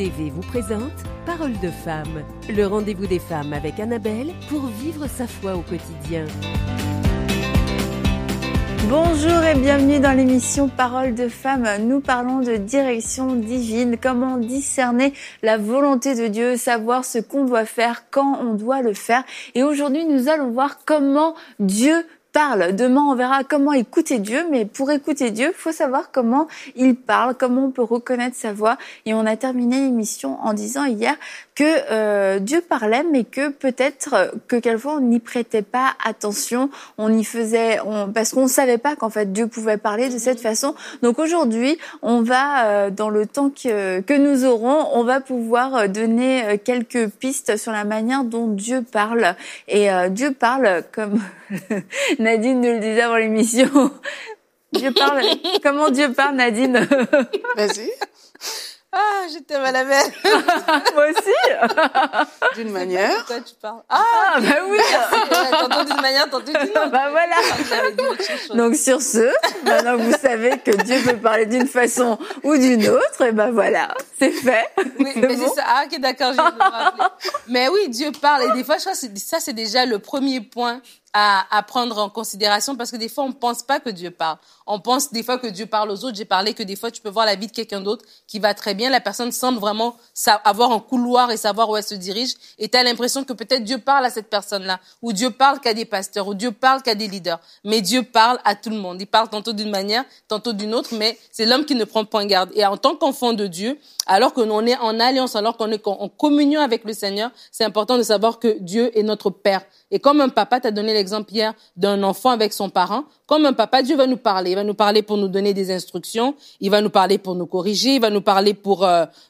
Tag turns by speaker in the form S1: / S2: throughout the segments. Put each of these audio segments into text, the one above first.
S1: TV vous présente Parole de femme, le rendez-vous des femmes avec Annabelle pour vivre sa foi au quotidien.
S2: Bonjour et bienvenue dans l'émission Parole de femme. Nous parlons de direction divine, comment discerner la volonté de Dieu, savoir ce qu'on doit faire, quand on doit le faire. Et aujourd'hui, nous allons voir comment Dieu parle. Demain, on verra comment écouter Dieu, mais pour écouter Dieu, il faut savoir comment il parle, comment on peut reconnaître sa voix. Et on a terminé l'émission en disant hier que Dieu parlait, mais que peut-être que quelquefois on n'y prêtait pas attention, parce qu'on savait pas qu'en fait Dieu pouvait parler de cette façon. Donc aujourd'hui, on va dans le temps que nous aurons, on va pouvoir donner quelques pistes sur la manière dont Dieu parle. Et Dieu parle comme Nadine nous le disait avant l'émission. Dieu parle. Comment Dieu parle, Nadine?
S3: Vas-y.
S4: Ah, je t'aime à la belle.
S2: Moi aussi.
S4: D'une manière. De quoi tu parles?
S2: Ah, bah oui.
S4: Tantôt d'une manière, tantôt d'une autre.
S2: Bah voilà. Donc sur ce, maintenant que vous savez que Dieu peut parler d'une façon ou d'une autre, et ben voilà, c'est fait.
S4: Oui, mais bon. C'est ça. Ah, ok, d'accord, je vais me rappeler. Mais oui, Dieu parle. Et des fois, je crois que ça, c'est déjà le premier point à prendre en considération, parce que des fois, on pense pas que Dieu parle. On pense des fois que Dieu parle aux autres. J'ai parlé que des fois, tu peux voir la vie de quelqu'un d'autre qui va très bien. La personne semble vraiment avoir un couloir et savoir où elle se dirige. Et tu as l'impression que peut-être Dieu parle à cette personne-là, ou Dieu parle qu'à des pasteurs, ou Dieu parle qu'à des leaders. Mais Dieu parle à tout le monde. Il parle tantôt d'une manière, tantôt d'une autre, mais c'est l'homme qui ne prend point garde. Et en tant qu'enfant de Dieu, alors qu'on est en alliance, alors qu'on est en communion avec le Seigneur, c'est important de savoir que Dieu est notre Père. Et comme un papa, t'as donné l'exemple hier d'un enfant avec son parent, comme un papa, Dieu va nous parler. Il va nous parler pour nous donner des instructions, il va nous parler pour nous corriger, il va nous parler pour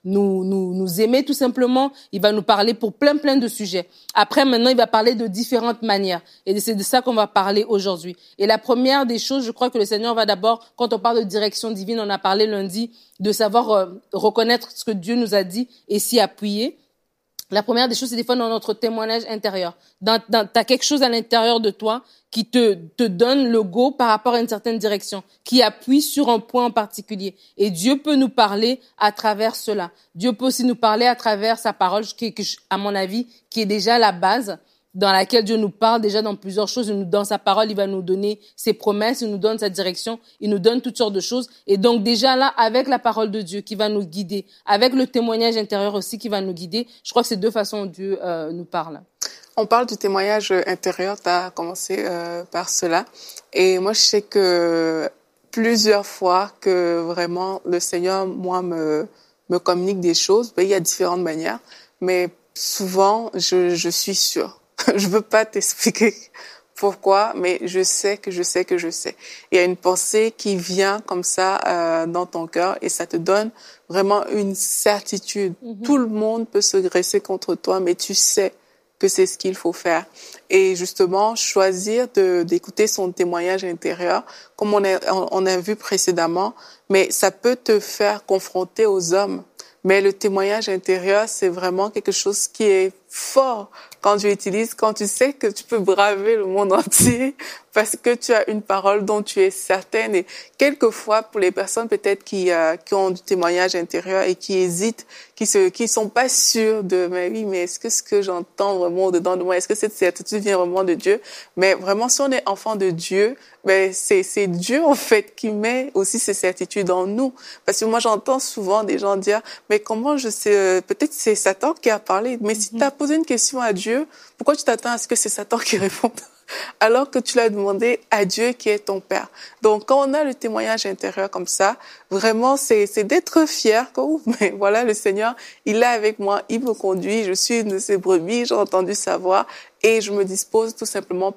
S4: nous aimer tout simplement, il va nous parler pour plein de sujets. Après, maintenant, il va parler de différentes manières. Et c'est de ça qu'on va parler aujourd'hui. Et la première des choses, je crois que le Seigneur va d'abord, quand on parle de direction divine, on a parlé lundi, de savoir reconnaître ce que Dieu nous a dit et s'y appuyer. La première des choses, c'est des fois dans notre témoignage intérieur. T'as quelque chose à l'intérieur de toi qui te donne le go par rapport à une certaine direction, qui appuie sur un point en particulier. Et Dieu peut nous parler à travers cela. Dieu peut aussi nous parler à travers sa parole, à mon avis, qui est déjà la base, dans laquelle Dieu nous parle déjà dans plusieurs choses. Dans sa parole, il va nous donner ses promesses, il nous donne sa direction, il nous donne toutes sortes de choses. Et donc déjà là, avec la parole de Dieu qui va nous guider, avec le témoignage intérieur aussi qui va nous guider, je crois que c'est deux façons dont Dieu nous parle.
S3: On parle du témoignage intérieur, tu as commencé par cela. Et moi, je sais que plusieurs fois que vraiment le Seigneur, moi, me communique des choses, il y a différentes manières, mais souvent, je suis sûre. Je veux pas t'expliquer pourquoi, mais je sais que je sais. Il y a une pensée qui vient comme ça dans ton cœur et ça te donne vraiment une certitude. Mm-hmm. Tout le monde peut se dresser contre toi, mais tu sais que c'est ce qu'il faut faire. Et justement, choisir d'écouter son témoignage intérieur, comme on a vu précédemment, mais ça peut te faire confronter aux hommes. Mais le témoignage intérieur, c'est vraiment quelque chose qui est fort quand tu l'utilises, quand tu sais que tu peux braver le monde entier parce que tu as une parole dont tu es certaine. Et quelquefois, pour les personnes peut-être qui ont du témoignage intérieur et qui hésitent, qui sont pas sûres mais est-ce que ce que j'entends vraiment au-dedans de moi, est-ce que cette certitude vient vraiment de Dieu? Mais vraiment, si on est enfant de Dieu, c'est Dieu, en fait, qui met aussi ces certitudes en nous. Parce que moi, j'entends souvent des gens dire, mais comment je sais, peut-être c'est Satan qui a parlé. Mais si tu as posé une question à Dieu, pourquoi tu t'attends à ce que c'est Satan qui réponde? Alors que tu l'as demandé à Dieu qui est ton Père. Donc, quand on a le témoignage intérieur comme ça, vraiment, c'est d'être fier que, mais voilà, le Seigneur, il est avec moi, il me conduit, je suis une de ses brebis, j'ai entendu sa voix et je me dispose tout simplement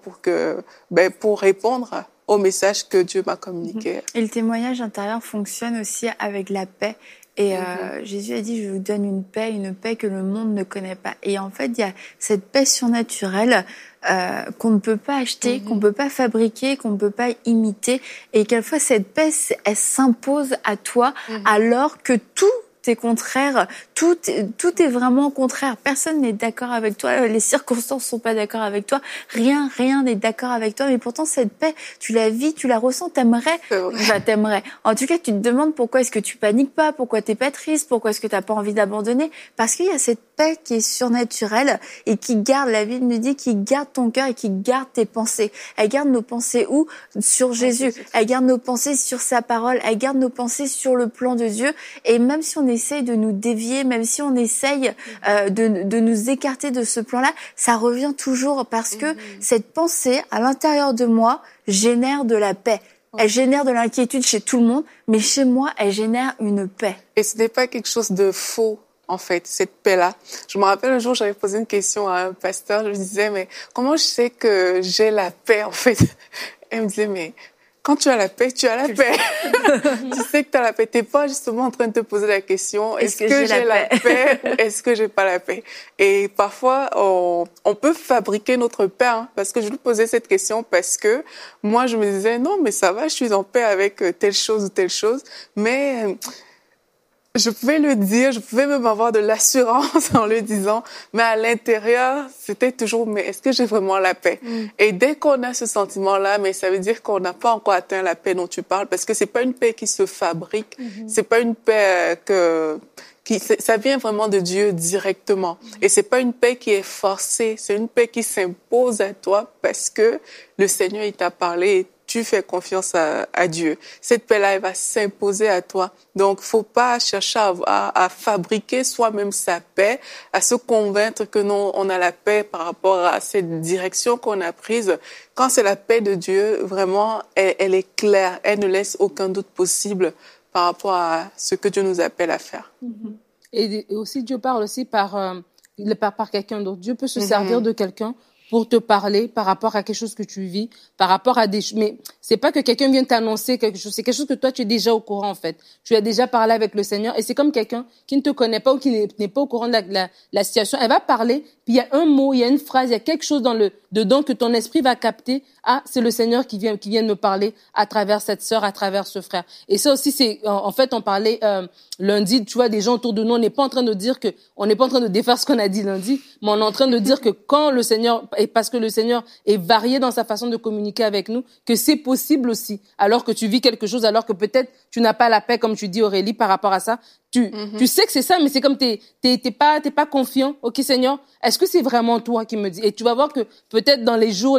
S3: pour répondre au message que Dieu m'a communiqué.
S2: Et le témoignage intérieur fonctionne aussi avec la paix. Et Jésus a dit, je vous donne une paix que le monde ne connaît pas. Et en fait, il y a cette paix surnaturelle qu'on ne peut pas acheter, qu'on ne peut pas fabriquer, qu'on ne peut pas imiter. Et quelquefois, cette paix, elle s'impose à toi alors que tout est contraire, tout est vraiment contraire. Personne n'est d'accord avec toi. Les circonstances sont pas d'accord avec toi. Rien n'est d'accord avec toi. Mais pourtant, cette paix, tu la vis, tu la ressens, t'aimerais. En tout cas, tu te demandes pourquoi est-ce que tu paniques pas, pourquoi t'es pas triste, pourquoi est-ce que t'as pas envie d'abandonner. Parce qu'il y a cette paix qui est surnaturelle et qui garde, la Bible nous dit, qui garde ton cœur et qui garde tes pensées. Elle garde nos pensées où? Sur Jésus. Elle garde nos pensées sur sa parole. Elle garde nos pensées sur le plan de Dieu. Et même si on essaye de nous dévier, même si on essaye de nous écarter de ce plan-là, ça revient toujours parce que cette pensée à l'intérieur de moi génère de la paix. Elle génère de l'inquiétude chez tout le monde, mais chez moi, elle génère une paix.
S3: Et ce n'est pas quelque chose de faux, en fait, cette paix-là. Je me rappelle un jour, j'avais posé une question à un pasteur, je lui disais, mais comment je sais que j'ai la paix, en fait? Elle me disait, mais quand tu as la paix, tu as la paix. Tu sais que tu as la paix. T'es pas justement en train de te poser la question, est-ce que j'ai la paix ou est-ce que j'ai pas la paix? Et parfois, on peut fabriquer notre paix, hein, parce que je lui posais cette question parce que moi, je me disais, non, mais ça va, je suis en paix avec telle chose ou telle chose, mais je pouvais le dire, je pouvais même avoir de l'assurance en le disant, mais à l'intérieur, c'était toujours, mais est-ce que j'ai vraiment la paix? Et dès qu'on a ce sentiment-là, mais ça veut dire qu'on n'a pas encore atteint la paix dont tu parles, parce que c'est pas une paix qui se fabrique, c'est pas une paix ça vient vraiment de Dieu directement. Et c'est pas une paix qui est forcée, c'est une paix qui s'impose à toi parce que le Seigneur, il t'a parlé et tu fais confiance à Dieu. Cette paix-là, elle va s'imposer à toi. Donc, faut pas chercher à fabriquer soi-même sa paix, à se convaincre que non, on a la paix par rapport à cette direction qu'on a prise. Quand c'est la paix de Dieu, vraiment, elle est claire. Elle ne laisse aucun doute possible par rapport à ce que Dieu nous appelle à faire.
S4: Et aussi, Dieu parle aussi par quelqu'un d'autre. Dieu peut se servir de quelqu'un pour te parler par rapport à quelque chose que tu vis, par rapport à mais c'est pas que quelqu'un vienne t'annoncer quelque chose, c'est quelque chose que toi tu es déjà au courant en fait. Tu as déjà parlé avec le Seigneur et c'est comme quelqu'un qui ne te connaît pas ou qui n'est pas au courant de la situation. Elle va parler, puis il y a un mot, il y a une phrase, il y a quelque chose dedans que ton esprit va capter. Ah, c'est le Seigneur qui vient de me parler à travers cette sœur, à travers ce frère. Et ça aussi, c'est en fait, on parlait lundi, tu vois, des gens autour de nous. On n'est pas en train de dire on n'est pas en train de défaire ce qu'on a dit lundi, mais on est en train de dire que quand le Seigneur, et parce que le Seigneur est varié dans sa façon de communiquer avec nous, que c'est possible aussi. Alors que tu vis quelque chose, alors que peut-être tu n'as pas la paix, comme tu dis Aurélie, par rapport à ça. Tu sais que c'est ça, mais c'est comme t'es pas confiant. Ok, Seigneur, est-ce que c'est vraiment toi qui me dis? Et tu vas voir que peut-être dans les jours,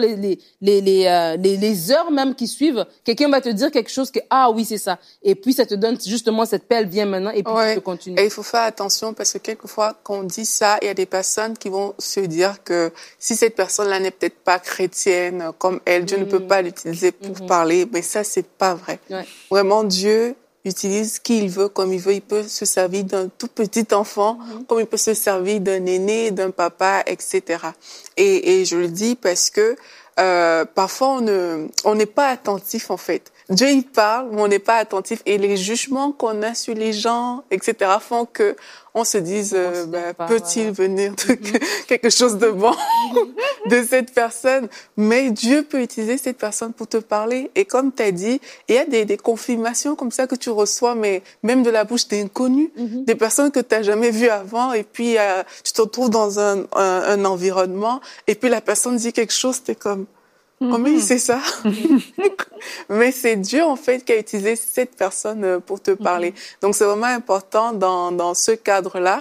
S4: les heures même qui suivent, quelqu'un va te dire quelque chose que ah oui c'est ça. Et puis ça te donne justement cette paix, elle vient maintenant et puis tu peux continuer.
S3: Et il faut faire attention parce que quelquefois quand on dit ça, il y a des personnes qui vont se dire que si cette personne-là n'est peut-être pas chrétienne comme elle, Dieu ne peut pas l'utiliser pour parler. Mais ça c'est pas vrai. Vraiment Dieu utilise qui il veut, comme il veut. Il peut se servir d'un tout petit enfant, comme il peut se servir d'un aîné, d'un papa, etc. Et je le dis parce que parfois on n'est pas attentif en fait. Dieu il parle, mais on n'est pas attentif. Et les jugements qu'on a sur les gens, etc. font que on se dise peut-il venir de quelque chose de bon de cette personne. Mais Dieu peut utiliser cette personne pour te parler. Et comme tu as dit, il y a des confirmations comme ça que tu reçois, mais même de la bouche d'inconnus, des personnes que tu n'as jamais vues avant. Et puis tu te retrouves dans un environnement et puis la personne dit quelque chose, t'es comme comment il sait ça? Mais c'est Dieu, en fait, qui a utilisé cette personne pour te parler. Donc, c'est vraiment important dans ce cadre-là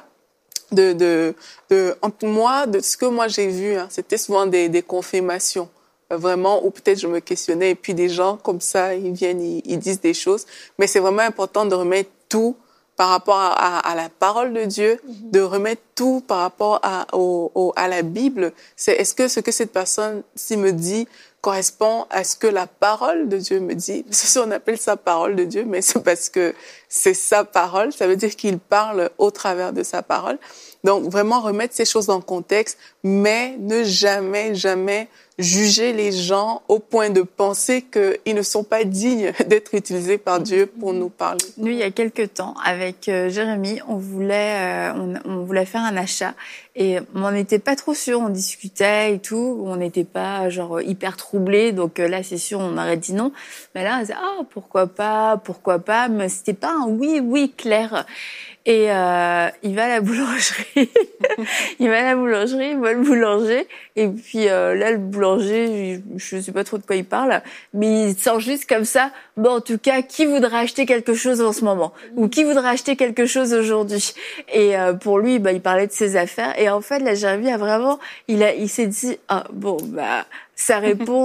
S3: entre moi, de ce que moi j'ai vu, hein, c'était souvent des confirmations. Vraiment, ou peut-être je me questionnais et puis des gens comme ça, ils viennent, ils disent des choses. Mais c'est vraiment important de remettre tout par rapport à la parole de Dieu, de remettre tout par rapport à la Bible. C'est est-ce que ce que cette personne-ci me dit correspond à ce que la parole de Dieu me dit. Parce que si on appelle ça parole de Dieu, mais c'est parce que c'est sa parole, ça veut dire qu'il parle au travers de sa parole. Donc vraiment remettre ces choses en contexte, mais ne jamais juger les gens au point de penser qu'ils ne sont pas dignes d'être utilisés par Dieu pour nous parler.
S2: Nous, il y a quelques temps, avec Jérémy, on voulait faire un achat et on n'en était pas trop sûr, on discutait et tout, on n'était pas genre hyper troublés, donc là c'est sûr on aurait dit non, mais là on disait pourquoi pas, mais c'était pas un oui clair. Et il va à la boulangerie. Il va à la boulangerie, il voit le boulanger. Et puis là, le boulanger, je sais pas trop de quoi il parle, mais il sort juste comme ça. Bon, en tout cas, qui voudra acheter quelque chose en ce moment? Ou qui voudra acheter quelque chose aujourd'hui? Et pour lui, il parlait de ses affaires. Et en fait, là, Jérémie a vraiment, il s'est dit, ah bon, ça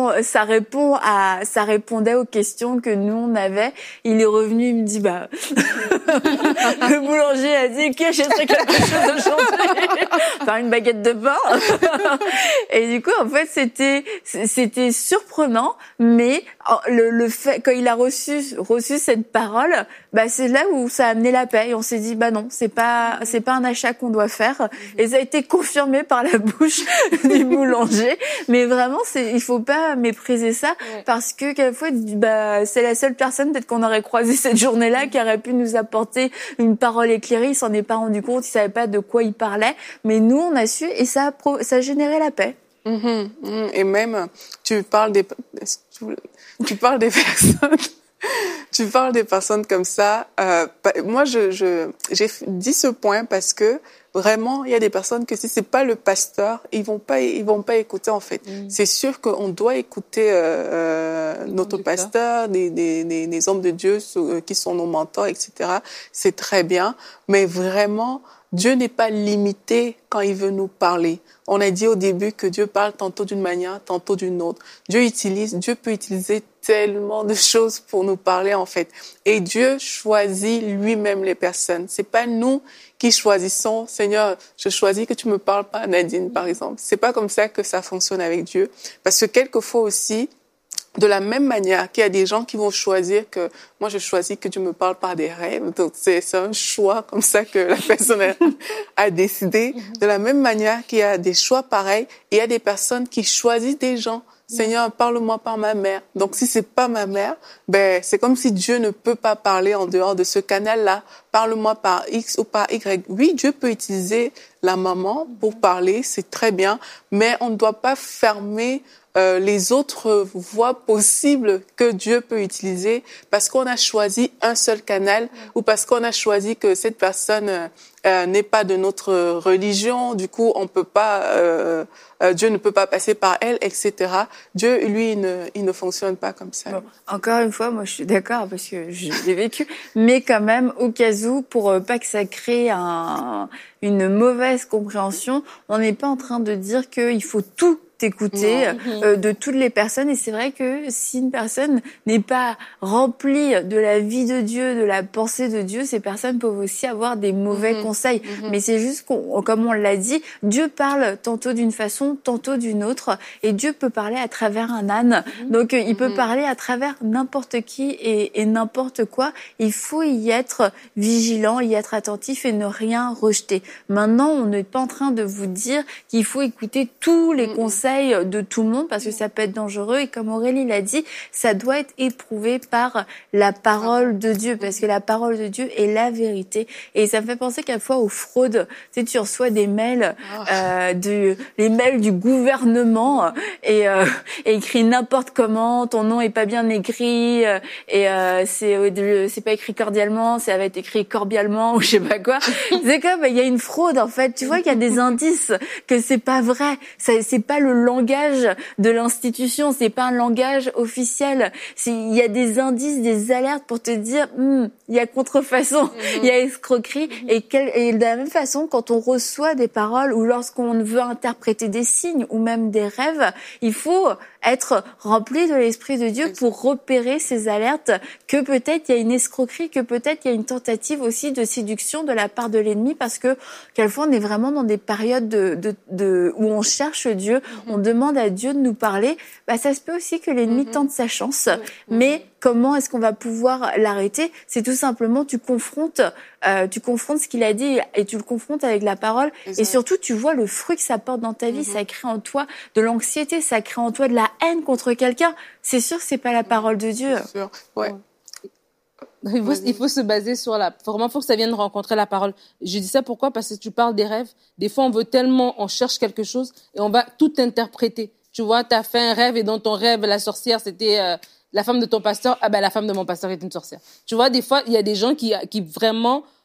S2: répondait aux questions que nous on avait. Il est revenu, il me dit le boulanger a dit que j'achèterais quelque chose aujourd'hui, enfin une baguette de pain. Et du coup en fait c'était surprenant, mais le fait quand il a reçu cette parole, c'est là où ça a amené la paix. Et on s'est dit non, c'est pas un achat qu'on doit faire. Et ça a été confirmé par la bouche du boulanger. Mais vraiment il faut pas mépriser ça, parce que quelquefois c'est la seule personne peut-être qu'on aurait croisé cette journée-là qui aurait pu nous apporter une parole éclairée. Il s'en est pas rendu compte, il savait pas de quoi il parlait, mais nous on a su, et ça a généré la paix.
S3: Et même tu parles des personnes. Tu parles des personnes comme ça. Moi, j'ai dit ce point parce que vraiment, il y a des personnes que si c'est pas le pasteur, ils vont pas écouter en fait. C'est sûr qu'on doit écouter notre pasteur, des hommes de Dieu qui sont nos mentors, etc. C'est très bien, mais vraiment, Dieu n'est pas limité quand il veut nous parler. On a dit au début que Dieu parle tantôt d'une manière, tantôt d'une autre. Dieu peut utiliser tellement de choses pour nous parler, en fait. Et Dieu choisit lui-même les personnes. C'est pas nous qui choisissons. Seigneur, je choisis que tu me parles pas à Nadine, par exemple. C'est pas comme ça que ça fonctionne avec Dieu. Parce que quelquefois aussi, de la même manière qu'il y a des gens qui vont choisir que moi je choisis que Dieu me parle par des rêves, donc c'est un choix comme ça que la personne a décidé. De la même manière qu'il y a des choix pareils, et il y a des personnes qui choisissent des gens. Seigneur, parle-moi par ma mère. Donc si c'est pas ma mère, c'est comme si Dieu ne peut pas parler en dehors de ce canal-là. Parle-moi par X ou par Y. Oui, Dieu peut utiliser la maman pour parler, c'est très bien, mais on ne doit pas fermer les autres voies possibles que Dieu peut utiliser parce qu'on a choisi un seul canal ou parce qu'on a choisi que cette personne n'est pas de notre religion, du coup on peut pas, Dieu ne peut pas passer par elle, etc. Dieu, lui, il ne fonctionne pas comme ça.
S2: Bon, encore une fois, moi je suis d'accord parce que je l'ai vécu, mais quand même au cas où, pour pas que ça crée une mauvaise compréhension, on n'est pas en train de dire qu'il faut tout écouter de toutes les personnes. Et c'est vrai que si une personne n'est pas remplie de la vie de Dieu, de la pensée de Dieu, ces personnes peuvent aussi avoir des mauvais conseils. Mais c'est juste comme on l'a dit, Dieu parle tantôt d'une façon, tantôt d'une autre, et Dieu peut parler à travers un âne. Donc il peut parler à travers n'importe qui et n'importe quoi. Il faut y être vigilant, y être attentif et ne rien rejeter. Maintenant, on n'est pas en train de vous dire qu'il faut écouter tous les conseils de tout le monde parce que ça peut être dangereux, et comme Aurélie l'a dit, ça doit être éprouvé par la parole de Dieu, parce que la parole de Dieu est la vérité. Et ça me fait penser quelquefois aux fraudes. Tu sais, tu reçois des mails, les mails du gouvernement et écrit n'importe comment, ton nom est pas bien écrit et c'est pas écrit cordialement, ça va être écrit corbialement ou je sais pas quoi. C'est comme il y a une fraude en fait. Tu vois qu'il y a des indices que c'est pas vrai. C'est pas le langage de l'institution, c'est pas un langage officiel. Il y a des indices, des alertes pour te dire il y a contrefaçon, il y a escroquerie. Et de la même façon, quand on reçoit des paroles ou lorsqu'on veut interpréter des signes ou même des rêves, il faut être rempli de l'Esprit de Dieu pour repérer ces alertes que peut-être il y a une escroquerie, que peut-être il y a une tentative aussi de séduction de la part de l'ennemi, parce que quelquefois on est vraiment dans des périodes où on cherche Dieu, on demande à Dieu de nous parler. Ça se peut aussi que l'ennemi tente sa chance, mais comment est-ce qu'on va pouvoir l'arrêter? C'est tout simplement tu confrontes ce qu'il a dit et tu le confrontes avec la parole. Exact. Et surtout tu vois le fruit que ça porte dans ta vie. Ça crée en toi de l'anxiété, ça crée en toi de la haine contre quelqu'un. C'est sûr que c'est pas la parole de Dieu.
S3: C'est sûr. Ouais.
S4: Il faut se baser sur vraiment, faut que ça vienne rencontrer la parole. Je dis ça pourquoi? Parce que tu parles des rêves. Des fois, on cherche quelque chose et on va tout interpréter. Tu vois, t'as fait un rêve et dans ton rêve, la sorcière, c'était la femme de ton pasteur. La femme de mon pasteur est une sorcière. Tu vois, des fois, il y a des gens qui vraiment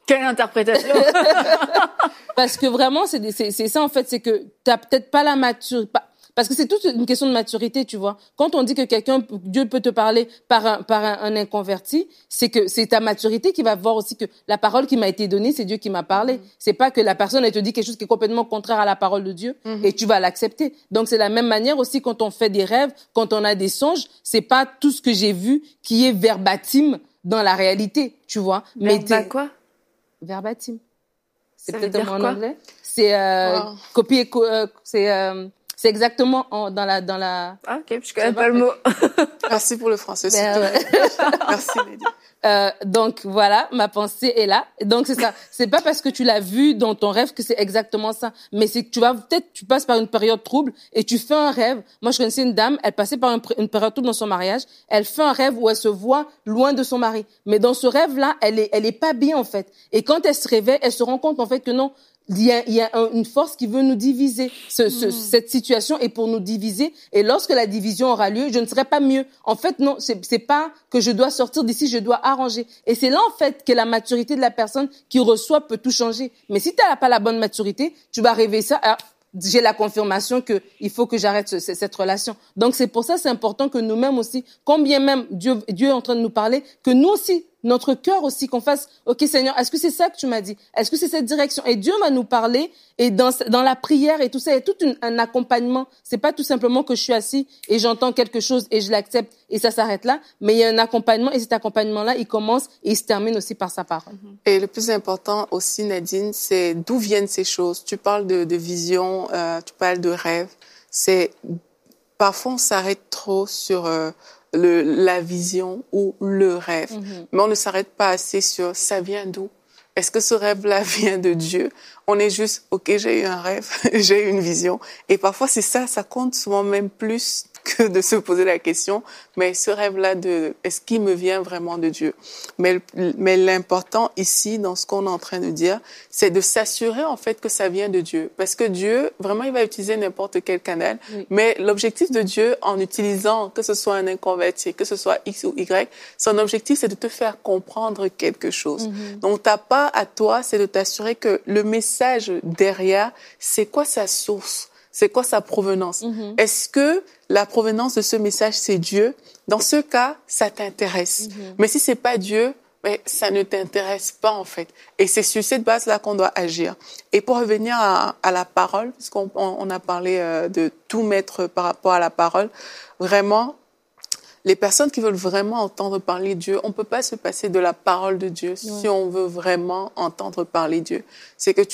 S2: Quelle interprétation!
S4: Parce que vraiment, c'est ça, en fait, c'est que t'as peut-être pas la maturité, parce que c'est toute une question de maturité, tu vois. Quand on dit que Dieu peut te parler par un inconverti, c'est que c'est ta maturité qui va voir aussi que la parole qui m'a été donnée, c'est Dieu qui m'a parlé. C'est pas que la personne, elle te dit quelque chose qui est complètement contraire à la parole de Dieu et tu vas l'accepter. Donc, c'est la même manière aussi quand on fait des rêves, quand on a des songes, c'est pas tout ce que j'ai vu qui est verbatim dans la réalité, tu vois.
S2: Quoi?
S4: Verbatim. C'est
S2: Ça veut
S4: peut-être
S2: dire
S4: en
S2: quoi?
S4: anglais. C'est copier, c'est exactement dans la.
S2: Ah, ok, je connais pas le mot.
S3: Merci pour le français.
S4: Ouais.
S3: Merci, Lady.
S4: Donc voilà, ma pensée est là. Donc c'est ça. C'est pas parce que tu l'as vu dans ton rêve que c'est exactement ça. Mais c'est que tu passes par une période trouble et tu fais un rêve. Moi, je connaissais une dame, elle passait par une période trouble dans son mariage. Elle fait un rêve où elle se voit loin de son mari. Mais dans ce rêve-là, elle est pas bien en fait. Et quand elle se réveille, elle se rend compte en fait que non. Il y a une force qui veut nous diviser. Cette situation est pour nous diviser. Et lorsque la division aura lieu, je ne serai pas mieux. En fait, non, c'est pas que je dois sortir d'ici, je dois arranger. Et c'est là, en fait, que la maturité de la personne qui reçoit peut tout changer. Mais si tu n'as pas la bonne maturité, tu vas rêver ça. Alors, j'ai la confirmation que il faut que j'arrête cette relation. Donc, c'est pour ça, c'est important que nous-mêmes aussi, combien même Dieu est en train de nous parler, que nous aussi, notre cœur aussi, qu'on fasse, OK, Seigneur, est-ce que c'est ça que tu m'as dit? Est-ce que c'est cette direction? Et Dieu va nous parler, et dans la prière et tout ça, il y a tout un accompagnement. C'est pas tout simplement que je suis assis et j'entends quelque chose et je l'accepte et ça s'arrête là, mais il y a un accompagnement et cet accompagnement-là, il commence et il se termine aussi par sa parole.
S3: Et le plus important aussi, Nadine, c'est d'où viennent ces choses. Tu parles de vision, tu parles de rêve. Parfois on s'arrête trop sur la vision ou le rêve. Mais on ne s'arrête pas assez sur ça vient d'où? Est-ce que ce rêve-là vient de Dieu? On est juste, OK, j'ai eu un rêve, j'ai eu une vision. Et parfois, c'est ça compte souvent même plus que de se poser la question, mais ce rêve-là est-ce qu'il me vient vraiment de Dieu? Mais l'important ici, dans ce qu'on est en train de dire, c'est de s'assurer, en fait, que ça vient de Dieu. Parce que Dieu, vraiment, il va utiliser n'importe quel canal. Oui. Mais l'objectif de Dieu, en utilisant, que ce soit un inconverti, que ce soit X ou Y, son objectif, c'est de te faire comprendre quelque chose. Donc, ta part à toi, c'est de t'assurer que le message derrière, c'est quoi sa source? C'est quoi sa provenance? Est-ce que la provenance de ce message, c'est Dieu? Dans ce cas, ça t'intéresse. Mais si c'est pas Dieu, ça ne t'intéresse pas, en fait. Et c'est sur cette base-là qu'on doit agir. Et pour revenir à la parole, puisqu'on a parlé de tout mettre par rapport à la parole, vraiment, les personnes qui veulent vraiment entendre parler Dieu, on peut pas se passer de la parole de Dieu si on veut vraiment entendre parler Dieu. C'est que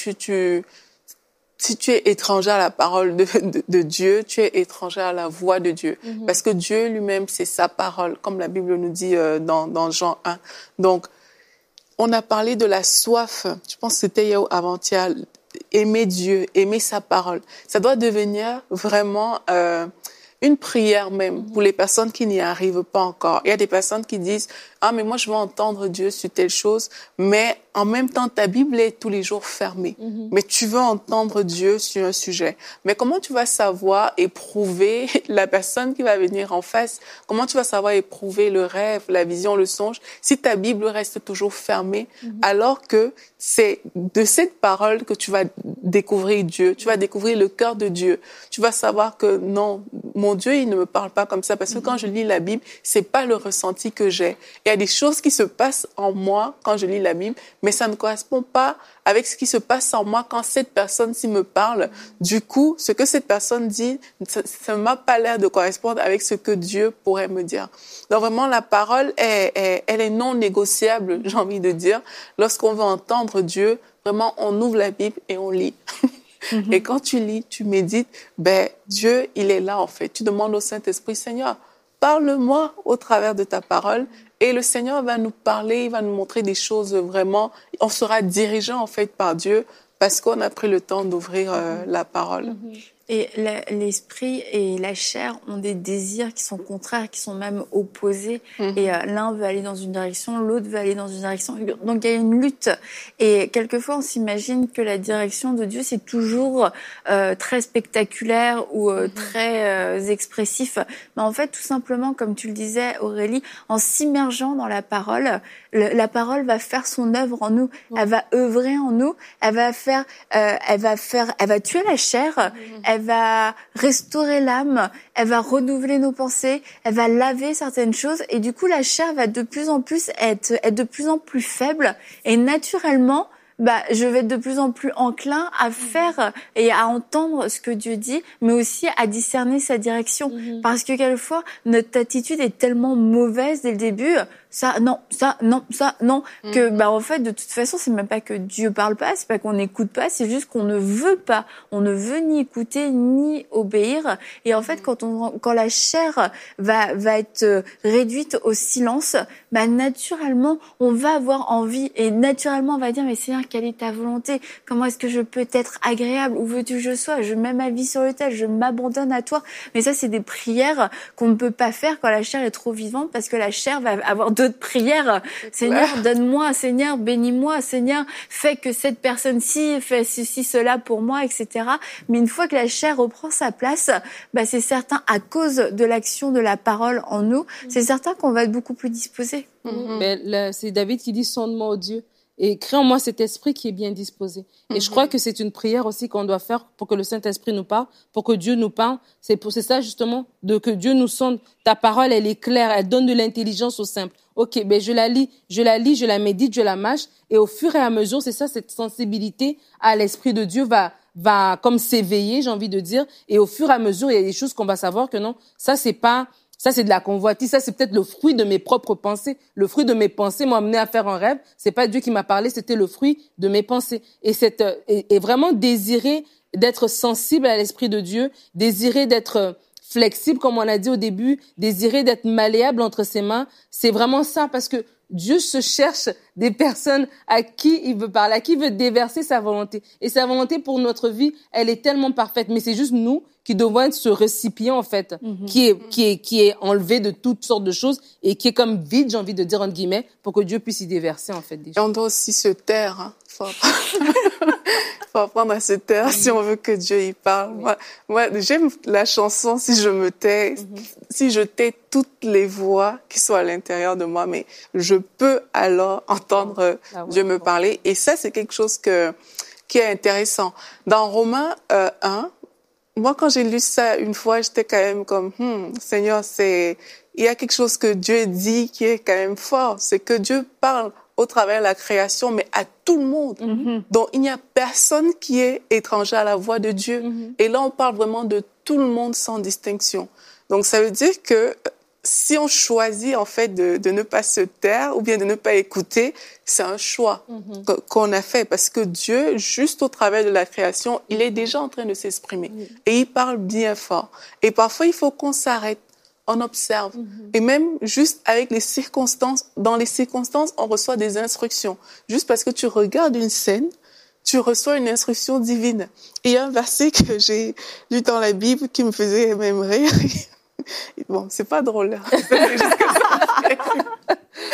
S3: si tu es étranger à la parole de Dieu, tu es étranger à la voix de Dieu. Parce que Dieu lui-même, c'est sa parole, comme la Bible nous dit dans Jean 1. Donc, on a parlé de la soif, je pense que c'était hier ou avant-hier, aimer Dieu, aimer sa parole. Ça doit devenir vraiment une prière même pour les personnes qui n'y arrivent pas encore. Il y a des personnes qui disent « Ah, mais moi, je veux entendre Dieu sur telle chose. » Mais en même temps, ta Bible est tous les jours fermée. Mais tu veux entendre Dieu sur un sujet. Mais comment tu vas savoir éprouver la personne qui va venir en face? Comment tu vas savoir éprouver le rêve, la vision, le songe, si ta Bible reste toujours fermée, alors que c'est de cette parole que tu vas découvrir Dieu, tu vas découvrir le cœur de Dieu. Tu vas savoir que non, mon Dieu, il ne me parle pas comme ça, parce que quand je lis la Bible, c'est pas le ressenti que j'ai. Il y a des choses qui se passent en moi quand je lis la Bible, mais ça ne correspond pas avec ce qui se passe en moi quand cette personne-ci me parle. Du coup, ce que cette personne dit, ça m'a pas l'air de correspondre avec ce que Dieu pourrait me dire. Donc vraiment, la parole, elle est non négociable, j'ai envie de dire. Lorsqu'on veut entendre Dieu, vraiment, on ouvre la Bible et on lit. Et quand tu lis, tu médites, Dieu, il est là en fait. Tu demandes au Saint-Esprit, Seigneur, parle-moi au travers de ta parole. Et le Seigneur va nous parler, il va nous montrer des choses vraiment. On sera dirigé en fait par Dieu parce qu'on a pris le temps d'ouvrir la parole.
S2: Et l'esprit et la chair ont des désirs qui sont contraires, qui sont même opposés. Et l'un veut aller dans une direction, l'autre veut aller dans une direction. Donc il y a une lutte. Et quelquefois, on s'imagine que la direction de Dieu, c'est toujours très spectaculaire ou très expressif. Mais en fait, tout simplement, comme tu le disais, Aurélie, en s'immergeant dans la parole, la parole va faire son œuvre en nous. Elle va œuvrer en nous. Elle va tuer la chair. Elle va restaurer l'âme. Elle va renouveler nos pensées. Elle va laver certaines choses. Et du coup, la chair va de plus en plus être de plus en plus faible. Et naturellement, je vais être de plus en plus enclin à faire et à entendre ce que Dieu dit, mais aussi à discerner sa direction. Parce que quelquefois, notre attitude est tellement mauvaise dès le début, ça, non, que, en fait, de toute façon, c'est même pas que Dieu parle pas, c'est pas qu'on n'écoute pas, c'est juste qu'on ne veut pas. On ne veut ni écouter, ni obéir. Et en fait, quand la chair va être réduite au silence, naturellement, on va avoir envie et naturellement, on va dire, mais Seigneur, quelle est ta volonté? Comment est-ce que je peux être agréable? Où veux-tu que je sois? Je mets ma vie sur l'autel, je m'abandonne à toi. Mais ça, c'est des prières qu'on ne peut pas faire quand la chair est trop vivante, parce que la chair va avoir d'autres prières. Seigneur, donne-moi, Seigneur, bénis-moi, Seigneur, fais que cette personne-ci fait ceci, cela pour moi, etc. Mais une fois que la chair reprend sa place, c'est certain, à cause de l'action de la parole en nous, c'est certain qu'on va être beaucoup plus disposé.
S4: C'est David qui dit, sonde-moi, ô Dieu, et crée en moi cet esprit qui est bien disposé. Et je crois que c'est une prière aussi qu'on doit faire pour que le Saint-Esprit nous parle, pour que Dieu nous parle. C'est ça justement, que Dieu nous sonde. Ta parole, elle est claire, elle donne de l'intelligence au simple. Ok, je la lis, je la médite, je la mâche, et au fur et à mesure, c'est ça, cette sensibilité à l'Esprit de Dieu va comme s'éveiller, j'ai envie de dire, et au fur et à mesure, il y a des choses qu'on va savoir que non, ça c'est de la convoitise, ça c'est peut-être le fruit de mes propres pensées. Le fruit de mes pensées m'a amené à faire un rêve. C'est pas Dieu qui m'a parlé, c'était le fruit de mes pensées. Et vraiment désirer d'être sensible à l'Esprit de Dieu, désirer d'être flexible, comme on a dit au début, désirer d'être malléable entre ses mains. C'est vraiment ça, parce que Dieu se cherche des personnes à qui il veut parler, à qui il veut déverser sa volonté. Et sa volonté pour notre vie, elle est tellement parfaite. Mais c'est juste nous qui devons être ce récipient, en fait, qui est enlevé de toutes sortes de choses et qui est comme vide, j'ai envie de dire, entre guillemets, pour que Dieu puisse y déverser, en fait, des choses.
S3: Et on doit aussi se taire, hein. Faut apprendre à se taire si on veut que Dieu y parle. Moi, j'aime la chanson Si je me tais, si je tais toutes les voix qui sont à l'intérieur de moi, mais je peux alors entendre Dieu me parler. Et ça, c'est quelque chose qui est intéressant. Dans Romains 1, moi, quand j'ai lu ça une fois, j'étais quand même comme, Seigneur, il y a quelque chose que Dieu dit qui est quand même fort. C'est que Dieu parle au travers de la création, mais à tout le monde. Donc, il n'y a personne qui est étranger à la voix de Dieu. Et là, on parle vraiment de tout le monde sans distinction. Donc, ça veut dire que si on choisit, en fait, de ne pas se taire ou bien de ne pas écouter, c'est un choix qu'on a fait, parce que Dieu, juste au travers de la création, il est déjà en train de s'exprimer. Et il parle bien fort. Et parfois, il faut qu'on s'arrête. On observe. Et même juste avec les circonstances, dans les circonstances, on reçoit des instructions. Juste parce que tu regardes une scène, tu reçois une instruction divine. Et il y a un verset que j'ai lu dans la Bible qui me faisait même rire. Bon, c'est pas drôle. C'est juste que ça.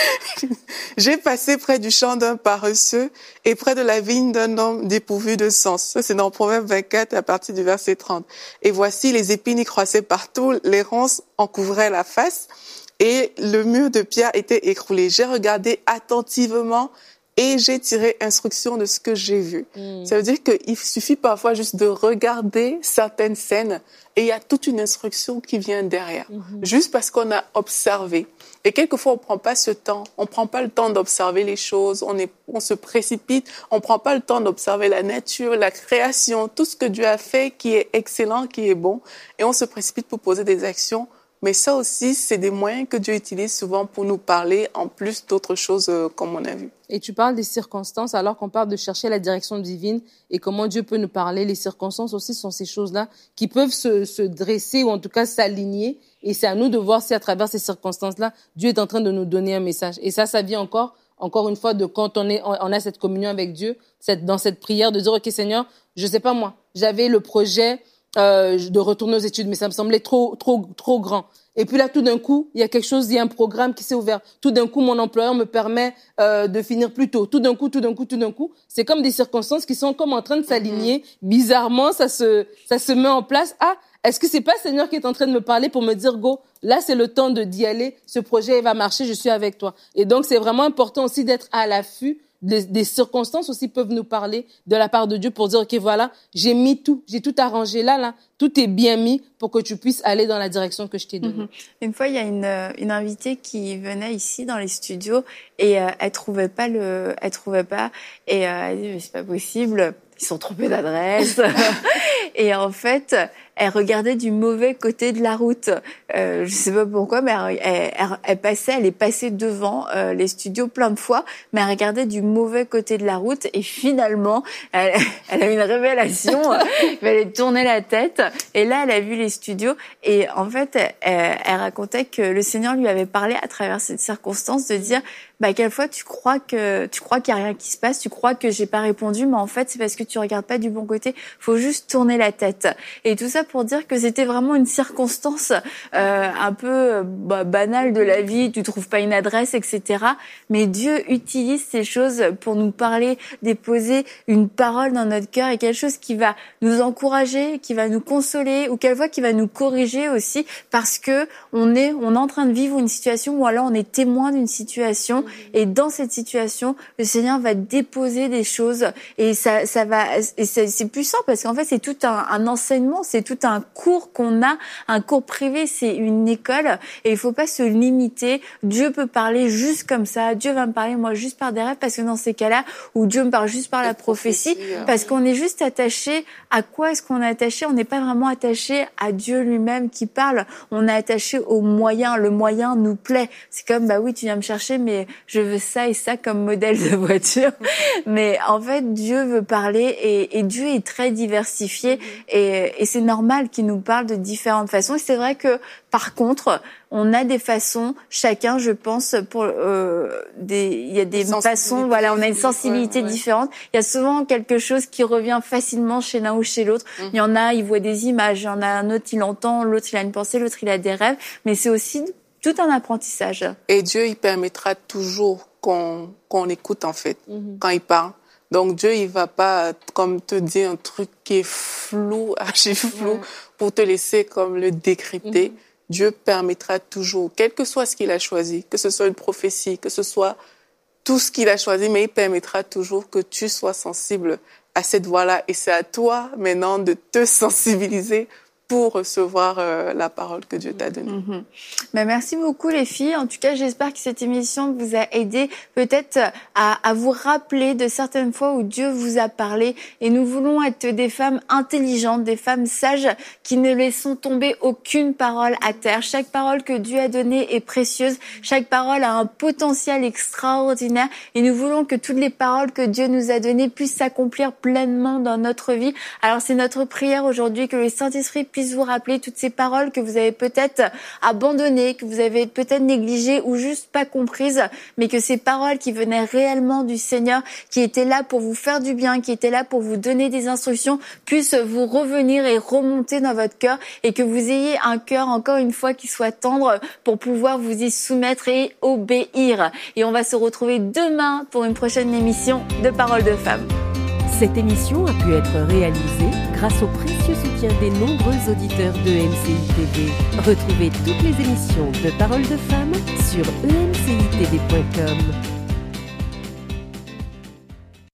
S3: J'ai passé près du champ d'un paresseux et près de la vigne d'un homme dépourvu de sens. Ça, c'est dans Proverbe 24 à partir du verset 30. Et voici, les épines y croissaient partout, les ronces en couvraient la face et le mur de pierre était écroulé. J'ai regardé attentivement et j'ai tiré instruction de ce que j'ai vu. Ça veut dire qu'il suffit parfois juste de regarder certaines scènes et il y a toute une instruction qui vient derrière. Juste parce qu'on a observé. Et quelquefois, on prend pas ce temps. On prend pas le temps d'observer les choses. On se précipite. On prend pas le temps d'observer la nature, la création, tout ce que Dieu a fait qui est excellent, qui est bon. Et on se précipite pour poser des actions. Mais ça aussi, c'est des moyens que Dieu utilise souvent pour nous parler, en plus d'autres choses comme on a vu.
S4: Et tu parles des circonstances, alors qu'on parle de chercher la direction divine et comment Dieu peut nous parler. Les circonstances aussi sont ces choses-là qui peuvent se dresser ou en tout cas s'aligner. Et c'est à nous de voir si à travers ces circonstances-là, Dieu est en train de nous donner un message. Et ça vient encore une fois de quand on a cette communion avec Dieu, dans cette prière de dire, OK Seigneur, je sais pas moi, j'avais le projet de retourner aux études, mais ça me semblait trop grand. Et puis là, tout d'un coup, il y a un programme qui s'est ouvert. Tout d'un coup, mon employeur me permet de finir plus tôt. Tout d'un coup, c'est comme des circonstances qui sont comme en train de s'aligner. Bizarrement, ça se met en place. Ah, est-ce que c'est pas le Seigneur qui est en train de me parler pour me dire, go, là, c'est le temps d'y aller, ce projet, il va marcher, je suis avec toi. Et donc, c'est vraiment important aussi d'être à l'affût. Des circonstances aussi peuvent nous parler de la part de Dieu pour dire, OK, voilà, j'ai tout arrangé là, tout est bien mis pour que tu puisses aller dans la direction que je t'ai donnée.
S2: Une fois, il y a une invitée qui venait ici dans les studios et elle trouvait pas et elle dit, mais c'est pas possible, ils sont trompés d'adresse. Et en fait, elle regardait du mauvais côté de la route. Je sais pas pourquoi, mais elle est passée devant les studios plein de fois, mais elle regardait du mauvais côté de la route et finalement, elle a eu une révélation. Il fallait tourner la tête et là, elle a vu les studios et en fait, elle racontait que le Seigneur lui avait parlé à travers cette circonstance de dire, quelquefois tu crois qu'il y a rien qui se passe, tu crois que j'ai pas répondu, mais en fait, c'est parce que tu regardes pas du bon côté. Faut juste tourner la tête. Et tout ça pour dire que c'était vraiment une circonstance un peu banale de la vie. Tu trouves pas une adresse, etc. Mais Dieu utilise ces choses pour nous parler, déposer une parole dans notre cœur et quelque chose qui va nous encourager, qui va nous consoler ou quelquefois qui va nous corriger aussi parce que on est en train de vivre une situation ou alors on est témoin d'une situation et dans cette situation, le Seigneur va déposer des choses et c'est puissant parce qu'en fait c'est tout un enseignement, c'est tout un cours qu'on a, un cours privé, c'est une école et il faut pas se limiter. Dieu peut parler juste comme ça, Dieu va me parler moi juste par des rêves parce que dans ces cas-là où Dieu me parle juste par la prophétie parce qu'on est juste attaché à quoi est-ce qu'on est attaché? On n'est pas vraiment attaché à Dieu lui-même qui parle, on est attaché au moyen, le moyen nous plaît. C'est comme oui tu viens me chercher mais je veux ça et ça comme modèle de voiture. Mais en fait Dieu veut parler et Dieu est très diversifié et c'est normal qu'il nous parle de différentes façons. Et c'est vrai que par contre, on a des façons, chacun, je pense, il y a des façons, voilà, on a une sensibilité différente. Il y a souvent quelque chose qui revient facilement chez l'un ou chez l'autre. Il y en a, il voit des images, il y en a un autre, il entend, l'autre, il a une pensée, l'autre, il a des rêves. Mais c'est aussi tout un apprentissage.
S3: Et Dieu, il permettra toujours qu'on écoute, en fait, quand il parle. Donc Dieu, il va pas comme te dire un truc qui est flou, archi-flou, pour te laisser comme le décrypter. Dieu permettra toujours, quel que soit ce qu'il a choisi, que ce soit une prophétie, que ce soit tout ce qu'il a choisi, mais il permettra toujours que tu sois sensible à cette voix-là. Et c'est à toi maintenant de te sensibiliser pour recevoir la parole que Dieu t'a donnée.
S2: Merci beaucoup les filles. En tout cas, j'espère que cette émission vous a aidé peut-être à vous rappeler de certaines fois où Dieu vous a parlé. Et nous voulons être des femmes intelligentes, des femmes sages qui ne laissons tomber aucune parole à terre. Chaque parole que Dieu a donnée est précieuse. Chaque parole a un potentiel extraordinaire. Et nous voulons que toutes les paroles que Dieu nous a données puissent s'accomplir pleinement dans notre vie. Alors c'est notre prière aujourd'hui que le Saint-Esprit puisse vous rappeler toutes ces paroles que vous avez peut-être abandonnées, que vous avez peut-être négligées ou juste pas comprises, mais que ces paroles qui venaient réellement du Seigneur, qui étaient là pour vous faire du bien, qui étaient là pour vous donner des instructions, puissent vous revenir et remonter dans votre cœur et que vous ayez un cœur, encore une fois, qui soit tendre pour pouvoir vous y soumettre et obéir. Et on va se retrouver demain pour une prochaine émission de Paroles de Femmes.
S1: Cette émission a pu être réalisée grâce au précieux soutien des nombreux auditeurs de MCI TV. Retrouvez toutes les émissions de Paroles de Femmes sur emcitv.com.